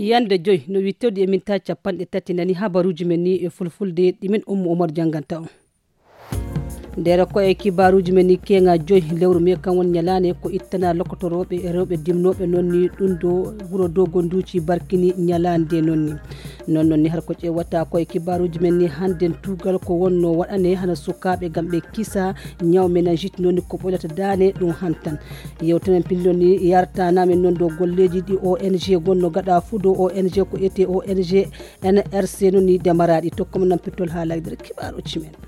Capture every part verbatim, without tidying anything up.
yande joy no wittodi e min ta capanɗe tati nani habaruji men ni e fulfulde ɗimin ummu Omar janganta on ndera ko e kibaruji men ni kenga joy lewru me kan won nyalane ko ittana lokotoroɓe e rewɓe dimnoɓe nonni ɗum do wuro dogonduci barkini nyalande nonni non non ni har ko ƴewata ko e kibaruji men ni handen tugal ko wonno waɗane hana sukaɓe gamɓe kisa nyaw meningite nonni ko ɓolata dane ɗum hantan yewtanen pilloni yartanamen non do golleji ɗi O N G gonno gaɗa fu do O N G ko ete O N G N R C nonni demaraɗi tokkomo nampitol ha lagdere kibaruji men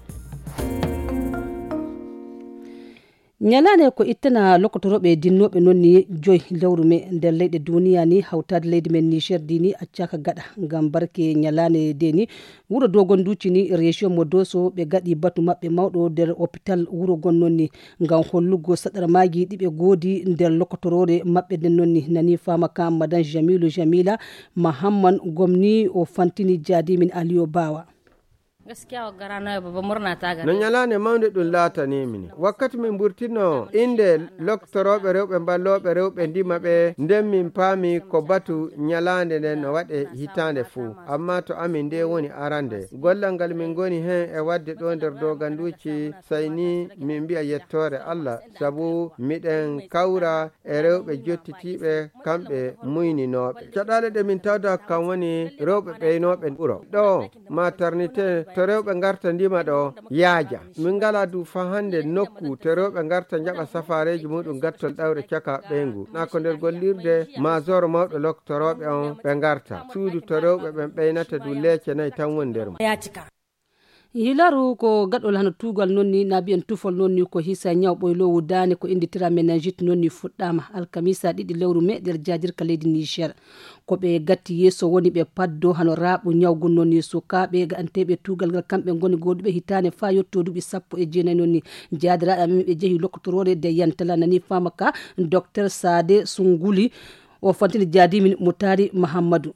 nyalane ko ittana lokotoroɓe dinnoɓe nonni joy lewru me nder leyɗe duniya ni hawtade leydi men Niger dini accaka gaɗa ngam barke nyalane deni wuro dogon duci ni région mo Doso ɓe gaɗi batu maɓɓe mawɗo nder hôpital wuro gonnonni ngam hollugo saɗarmaji ɗiɓe goodi nder lokotorore maɓɓe nden nonni nani fama kam madame Jamilu Jamila Mahamman gomni o fantini jadimin Aliyo Bawa gaskiya wa garano baba murna ta ga no nyalane mawde dum latani mini wakkati min burtino inde loktorobe rewbe ballobe rewbe ndima be ndem min paami ko batu nyalande den no wade hitande fu amma to amin de woni arande gollangal min goni hen e wadde do nder doganduci sayni min bi'a yettore Allah sabu miden kawra e rewbe jottitibe kambe muyninobe cadale de min tawda kan woni rewbe beynobe buro do maternité to rewɓe ngarta ndima ɗo yaaja min ngala du fa hande nokku to rewɓe ngarta jaɓa safareji muɗum gattol ɗawre caka ɓeygu na ko nder gollirde major mawɗo loktoroɓe on ɓe ngarta suudu to rewɓe ɓen ɓeynata du leece nayyi tan woni nder mo yilaru ko gaɗol hano tugal nonni nabi en tufol nonni ko hisa nyaw ɓoylowu dane ko inditira meningite nonni fuɗɗama alkamisa ɗiɗi lewru me nder jajirka leydi Niger ko ɓe gatti yesso woni ɓe paddo hano raɓu nyawgu nonni sukaɓe gaɗanteɓe tugal ngal kamɓe goni goduɓe hitane fa yetto duuɓi sappo e jeenayi nonni jadiraɗa min ɓe jeehi lokotorore de yantala nani fama ka docteur Sade Sunguli o fantini jadimin Mutari Mahamadou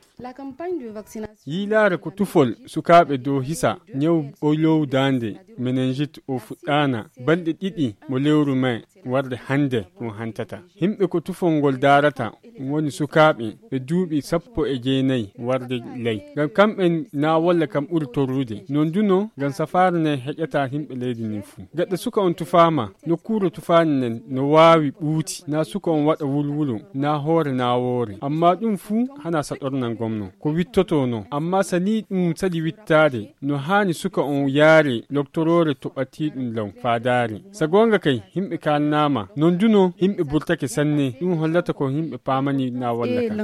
yilaare ko tufol sukaaɓe dow hisa nyaw ɓoylow dande meningite o fuɗɗana balɗe ɗiɗi mo lewru mai warde hande ɗum hantata himɓe ko tufol ngol darata woni sukaaɓe ɓe duuɓi sappo e jeenayi warde ley ngam kamɓe na walla kam ɓuri torrude non duno ngam safare nden heƴata himɓe leydi ndin fuu gaɗa suka on tufama nokkure tufani nden no wawi ɓuuti na suka on waɗa wulwulu na hoore na woore amma ɗum fuu hana saɗornan gomno ko wittotono amma sani ɗum sadi wittade no hani suka on yaare loktorore toɓati ɗum law fadare sagonga kay himɓe kalnama non duno himɓe burtake sanne ɗum hollata ko himɓe pamani na walla ka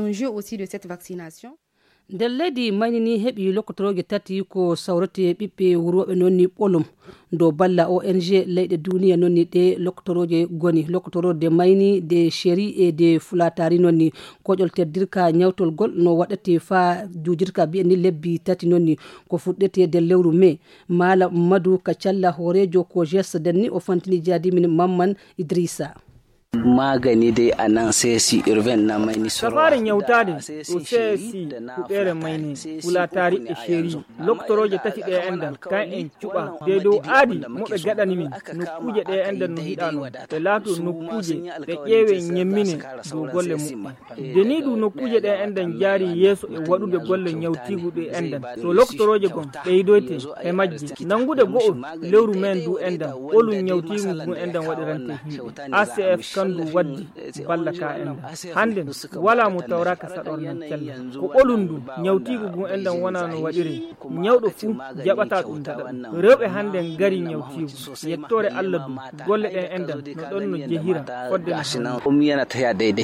nder leydi maynini heɓi lokotoroje tati ko sawrete ɓiɓɓe wuroɓe nonni ɓolum dow balla O N G leyɗe duniya nonni ɗe lokotoroje goni lokotorode mayni de chéri e de fulatari nonni koƴol teddirka ñawtolgol no waɗate fa jujirka mbi'eni lebbi tati nonni ko fuɗɗete de lewru mai mala Madou Kacalla horejo ko geste denni o fantini jadimin Mamman Idrissa magani dai a nan sai si irven na mai ni safarin yautade to sai si kuɓere maini fulatari e sheri loktoroje tati ɗaya endan kan en cuɓa de dow aadi moɓe gaɗani min nokkuje ɗaya endan no hiɗano ɓe laato nokkuje ɓe ƴeewe ñemmine dow golle muɗɗi deni ɗu nokkuje ɗaya endan jaari yeeso e waɗude golle ñawtigu ɗe endan so loktoroje gon ɓeydoyte e majji nangude go'o lewru men du endan olum ñawtigu gun endan waɗirante himɓe A C F kandu waddi balla ka en hande wala mo tawraka saɗornan cella ko ɓolundu ñawtigu gun endan wona no waɗiri ñawɗo fuu jaɓata ɗum taɗa rewɓe hande gari ñawtigu yettore Allah du golle ɗen endan no ɗon no jehira fodde um yana taya daidai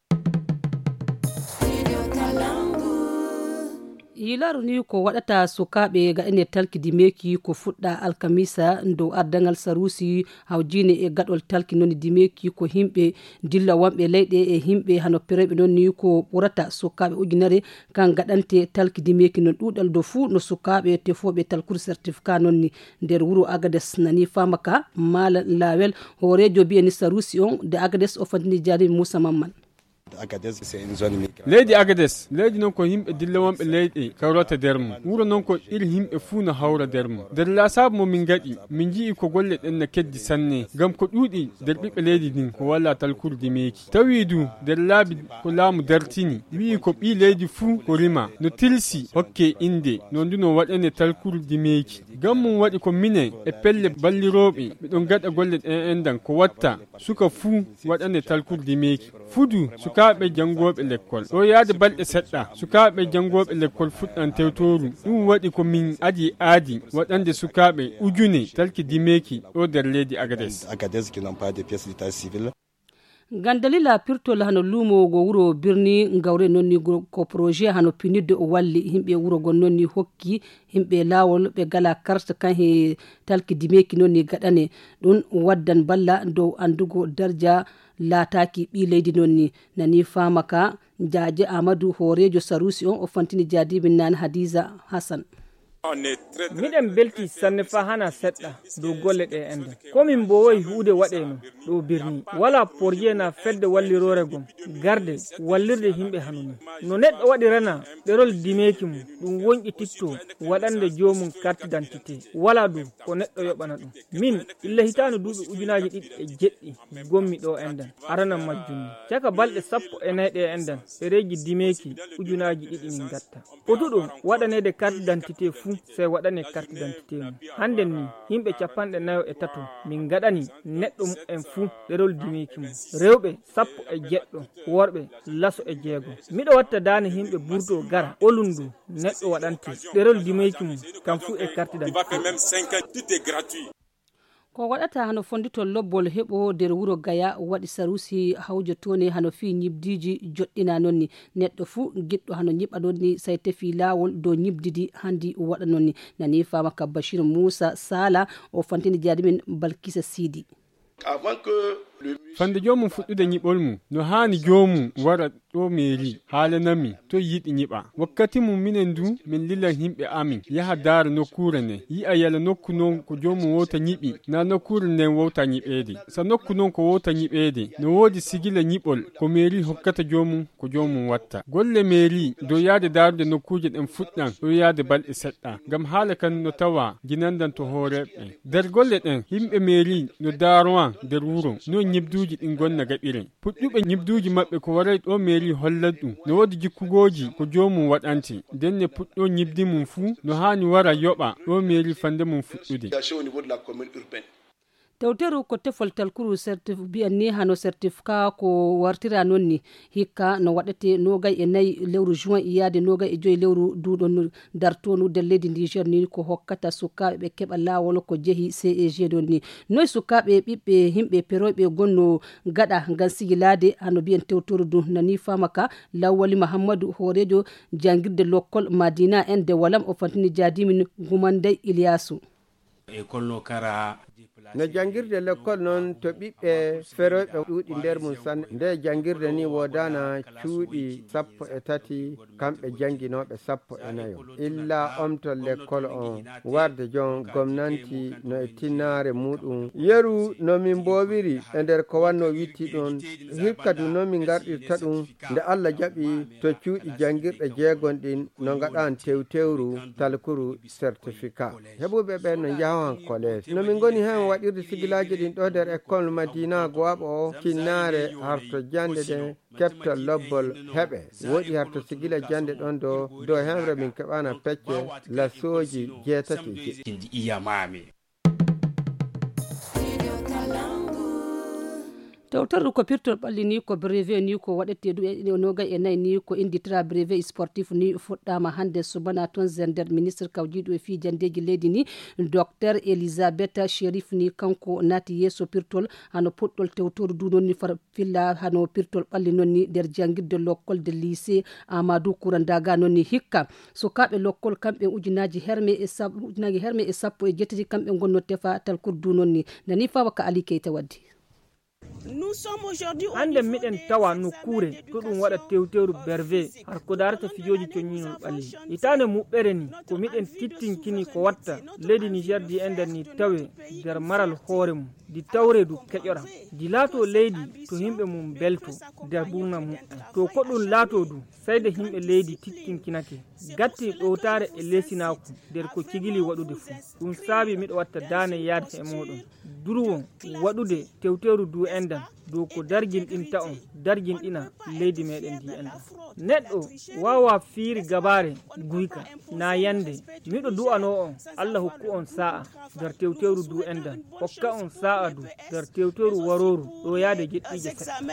yilaru ni ko waɗata sukaɓe gaɗene talkidi meki ko fuɗɗa alkamisa dow ardangal sarusi hawjine e gaɗol talki noni dimeki ko himɓe dilla wonɓe leyɗe e himɓe hano pereɓe noon ni ko ɓurata sukaɓe ujunere kan gaɗante talkidi meki non ɗuɗal do fuu no sukaɓe tefoɓe talkude certificat noon ni nder wuuro Agades nani famaka mala lawel horejo mbiyeni sarusi on de Agades o fandini jari Moussa Mamman leydi agades leydi non ko himɓe dilla wonɓe leyɗe kawrata nder mum wuro non ko iri himɓe fuu no hawra nder mum nder laasabu mo min gaɗi min jii ko golle ɗen no keddi sanne ngam ko ɗuuɗi nder ɓiɓɓe leydi ɗin ko walla talkurdi meeki tawi du nder laabi ko laamu dartini wii ko ɓii leydi fuu ko rima no tilsi hokke inde no nduno waɗane talkurdi meeki ngam mum waɗi ko mine e pelle ballirooɓe ɓeɗon gaɗa golle ɗen endan ko watta suka fuu waɗane talkurdi meeki fudu sukaaɓe janngoɓe l'école ɗo yaade balɗe seɗɗa sukaaɓe janngoɓe l'école fuɗɗan tewtoru ɗum waɗi ko min adi aadi waɗande sukaaɓe ujune talki dimeeki ɗo nder leydi agades gandalila pirtol hano lumo go wuro birni ngawre nonni ko projet hano pinidde o walli himɓe wuro gon nonni hokki himɓe lawol ɓe gala carte kan he talki dimeki nonni gaɗane ɗum waddan balla dow andugo darja laataki ɓi leydi nonni nani famaka jaaje amadou horejo sarusi on o fantini jaadiɓe nane hadiza hassan miɗen belti sanne fa hana seɗɗa dow golle ɗe ende komin mbowoyi huude waɗeno ɗo birni wala porje na fedde wallirore gom garde wallirde himɓe hanuni no neɗɗo waɗi rena ɗerol dimeki mum ɗum wonƴi titto waɗande jomum carte d'identité wala ɗum ko neɗɗo yoɓana ɗum min illa hitano duuɓi ujunaji ɗiɗi e jeɗɗi gommi ɗo enden arana majjumni caka balɗe sappo e nayyi ɗe enden ɗereji dimeki ujunaji ɗiɗi min gatta potuɗo waɗanede carte d'identité fuu sey waɗane carte d'identité mum handen ni yimɓe capanɗe nayo e tato min gaɗani neɗɗo en fuu ɗerol dimeki mum rewɓe sappo e jeɗɗo worɓe laso e jeego miɗo watta dane yimɓe burdo gara olundu neɗɗo waɗante ɗerol dimeki mum kam fuu e carte d'identité ko waɗata hano fonditol lobbol heɓo nder wuro gaya waɗi sarusi hawjo tone hano fi ñibdiji joɗɗina nonni neɗɗo fuu giɗɗo hano ñiɓa nonni say tefi lawol dow ñibdidi handi waɗa nonni nani fama ka bashir moussa sala o fantini jaadimen balkisa sidi fande jomum fuɗɗude ñiɓol mum no haani jomum wara ɗo mairie haalanami to yiɗi ñiɓa wakkati mum minen du min lilan himɓe amin yaha daara nokkure nden yi'a yala nokku noon ko jomum wowta ñiɓi na nokkure nden wowta ñiɓeede so nokku noon ko wowta ñiɓeede no woodi sigila ñiɓol ko mairie hokkata jomum ko jomum watta golle mairie dow yaade daarude nokkuje ɗen fuɗɗan ɗo yaade balɗe seɗɗa ngam haala kan no tawa ginandan to hooreɓe nder golle ɗen himɓe mairie no daaroan nder wuro no ñibduji ɗin gonna gaɓiren puɗɗuɓe ñibduji maɓɓe ko waray ɗo mairie hollat ɗum no woodi jikkugoji ko jomum waɗante nden ne puɗɗo ñibdi mum fuu no hani wara yoɓa ɗo mairie fande mum fuɗɗude tewteru ko tefol talkuru certif biyan ni hano certificat ko wartira nonni hikka no waɗete nogay e nayi lewru juin iyade nogay e joyi lewru duɗon dartonu nder leydi niger ni ko hokkata sukaɓe ɓe keɓa lawol ko jeehi C E G ɗon ni noyi sukaɓe ɓiɓɓe himɓe peroɓe gonno gaɗa ngam sigilade hano biyen tewtoru du nani famaka lawwali mahamadou horejo jangirde lokkol madina en de walam o fantini jaadimin gumandey iliyasu no jangirde l'école noon to ɓiɓɓe feroɓe ɗuuɗi nder mum sanne nde jangirde ni wodana cuuɗi sappo e tati kamɓe jangguinoɓe sappo e nayo illa omtol l'école on warde jon gomnanti no e tinnare muɗum yeru nomin mbowiri e nder ko wanno witti ɗon hikka du nomin garɗirta ɗum nde allah jaaɓi to cuuɗi jangirɗe jeegon ɗin no gaɗan tewtewru talkuru certificat heɓuɓe ɓe no jahan collège nomin goni hen waɗirde sigilaji ɗin ɗo nder école madina gowaɓo o tinnare harto jande ɗe keptol lobbol heɓe woɗi harto sigila jande ɗon do dow hemre min keɓana pecce lasoji jeetati tewtorru ko pirtol ɓalli ni ko brevet ni ko waɗete ɗu nogay e nayyi ni ko inditira brevet sportif ni fuɗɗama hande subana toon nder ministre kawjiɗo e fi jandeji leydi ni docteur elisabeth sherif ni kanko naati yesso pirtol hano puɗɗol tewtoru du noon ni far filla hano pirtol ɓalli noon ni nder jangguirde lokkol de lycée amadou kourandaga noon ni hikka sukaɓe lokkol kamɓe ujunaji herme e sappo ujunaji herme e sappo e jettati kamɓe gonno tefa talkour du noon ni nani fawa ka ali keyta waddi hande miɗen tawa nokkure to ɗum waɗa tewteru berve har ko darata fijoji coñinol ɓalli hitande muɓɓere ni ko miɗen tittinkini ko watta leydi niger di e nder ni tawe nder maral hoore mum di tawre du keƴora di laato leydi to himɓe mum belto nder ɓurna mum to ko ɗum laato du sayde himɓe leydi tittinkinake gatti ɗowtare e lesinaku nder ko cigili waɗude fuu ɗum saabi miɗo watta dane yaade e moɗon durwon waɗude tewteru du endan dow ko darjinɗinta on darjinɗina leydi meɗen ndi endan neɗɗo wawa fiiri gabare guyka na yande miɗo du'ano on Allah hokku on sa'a nder tewteru du endan hokka on sa'a du nder tewteru waroru ɗo yaade jeɗɗije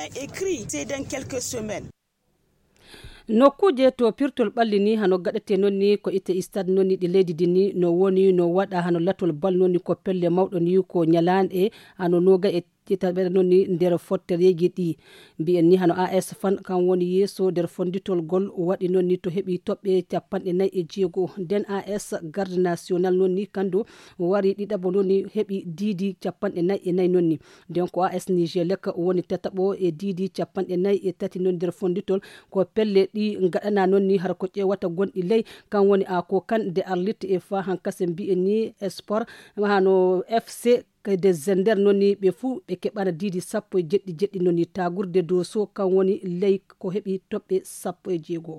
nokkuje to pirtol ɓalli ni hano gaɗete noon ni ko itte stade noon ni ɗi leydi din ni no woni no waɗa hano latol bal noon ni ko pelle mawɗo ni ko ñalanɗe hano noga e titaɓeɗe noon ni nder fottereji ɗi mbiyen ni hano A S fan kan woni yeeso nder fonditol gol waɗi noon ni to heeɓi toɓɓe capanɗe nayyi e jeego nden A S garde national noon ni kandu wari ɗiɗaɓo noon ni heeɓi diidi capanɗe nayyi e nayyi noon ni nden ko A S Niger lekka woni tataɓo e diidi capanɗe nayyi e tati noon nder fonditol ko pelle ɗi gaɗana noon ni har ko ƴewata gonɗi ley kan woni a ko kan de arlitte e fa han kase mbiyen ni sport hano F C de zender noon ni ɓe fuu ɓe keɓana diidi sappo e jeɗɗi jeɗɗi noon ni tagurde dow so kan woni ley ko heeɓi toɓɓe sappo e jeegoo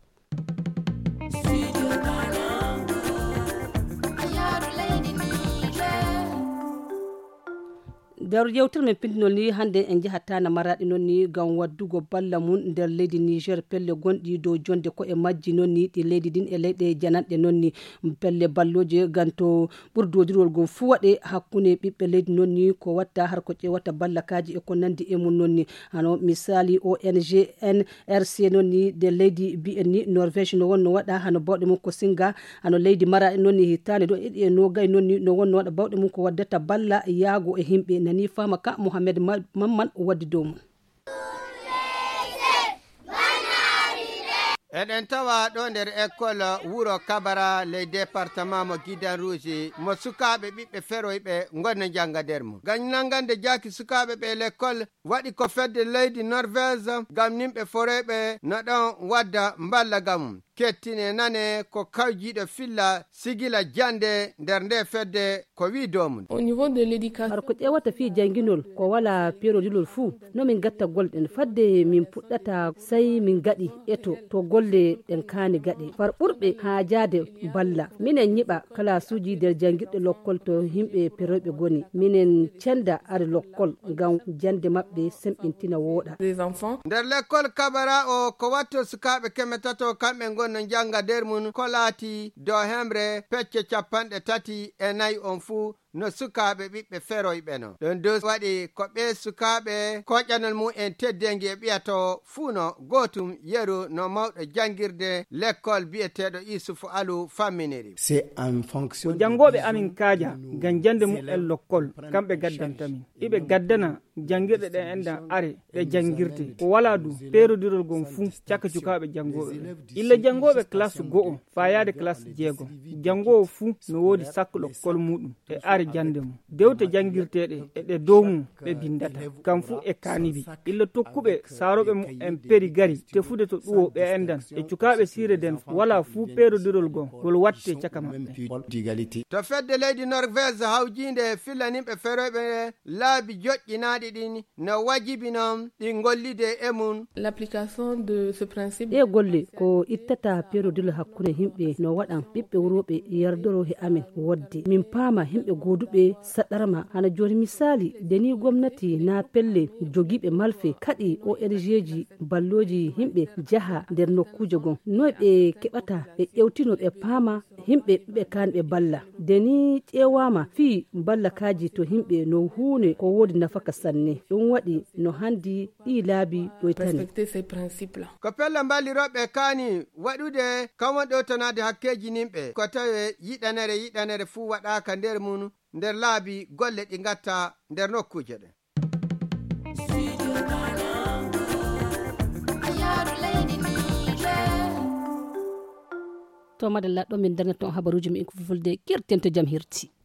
nder yewtere men pintinol ni hande en jahatana maraɗi noon ni gam waddugo balla mum nder leydi Niger pelle gonɗi dow jonde ko e majji noon ni ɗi leydi din e leyɗe jananɗe noon ni pelle balloje ganto ɓurdodirwol gon fu waɗe hakkunde ɓiɓɓe leydi noon ni ko watta har ko ƴewata ballakaji e ko nandi e mum noon ni hano misali O N G N R C noon ni de leydi mbiyen ni Norvège no wonno waɗa hano bawɗe mum ko singa hano leydi maraɗi noon ni hitande ɗo eɗi e nogay noon ni no wonno waɗa bawɗe mum ko waddata balla yaago e himɓe nani fama ka Mohamed Mamman waddi dow mum eɗen tawa ɗo nder école wuro Kabara ley département mo Guidan Rouge mo sukaɓe ɓiɓɓe feroyɓe gonno jangga nder mum gam nangande jaaki sukaɓe ɓe l'école waɗi ko fedde leydi Norvège gam nimɓe foroyɓe no ɗon wadda mballa gamum kettine nane ko kawjiɗo filla sigila jande nder nde fedde ko wi domum au niveau de l'éducation har ko ƴewata fi janginol ko wala perodilol fuu no min gatta golɗen fadde min puɗɗata sai min gaɗi eto to golle ɗen kani gaɗe far ɓurɓe ha jade balla minen ñiɓa kalasuji nder janguirɗe lokkol to himɓe peroyɓe goni minen cenda are lokkol gam jande mabɓe semɓintina wooɗa des enfants nder l'école Kabara o ko watto sukaɓe keme tato kamɓe gon no janga nder mum ko laati dow hemre pecce capanɗe tati e nayyi on fuu no sukaɓe ɓiɓɓe feroyɓe no ɗon dow waɗi ko ɓe sukaɓe koƴanol mum en teddengi e ɓiyato fuu no gotum yeru no mawɗo jangirde l'école biyeteɗo Isufu Alu famminiri c'est en fonction jangoɓe amin kaaja gam jande mum en lokkol kamɓe gaddantamin iɓe gaddana jangirɗe ɗe endan are ɗe jangirte ko wala du perodirol gon fuu caka cukaɓe jangoɓe illa jangoɓe classe go'o fa yaade classe jeegom jangowo fuu no woodi sakko lokkol muɗum e are jande mum dewte jangirteɗe e ɗe dow mum ɓe bindata kam fuu e kanibi illa tokkuɓe saroɓe mum en peri gari tefude to ɗuwo ɓe endan e cukaɓe sire den wala fuu perodirol gon gol watte caka maɓɓe to fedde leydi Norvège hawjinde fillanimɓe feroyɓe laabi joƴƴinaɗi ɗin no wajibi noon ɗi gollide e mum l'application de ce principe ɗe golle ko ittata perodil hakkunde himɓe no waɗan ɓiɓɓe wuroɓe yardoro he amin wodde min paama himɓe goduɓe saɗɗarma hana joni misali deni gomnati na pelle jogiɓe malfe kaɗi O N G ji balloji himɓe jaaha nder nokkuje gon noy ɓe keɓata ɓe ƴewtino ɓe paama himɓe ɓiɓɓe kanɓe balla deni ƴewama fi balla kaji to himɓe no hunde ko wodi nafaka sanne ɗum waɗi no handi ɗi laabi ɗoytani ko pelle balliroɓe kani waɗude kamon ɗo tonade hakkeji nimɓe ko tawe yiɗanere yiɗanere fuu waɗaka nder mum nder laabi golle ɗi gatta nder nokkuje ɗe to madalla ɗo min darnata on habaruji min ko fulfulde kerten to jam hirti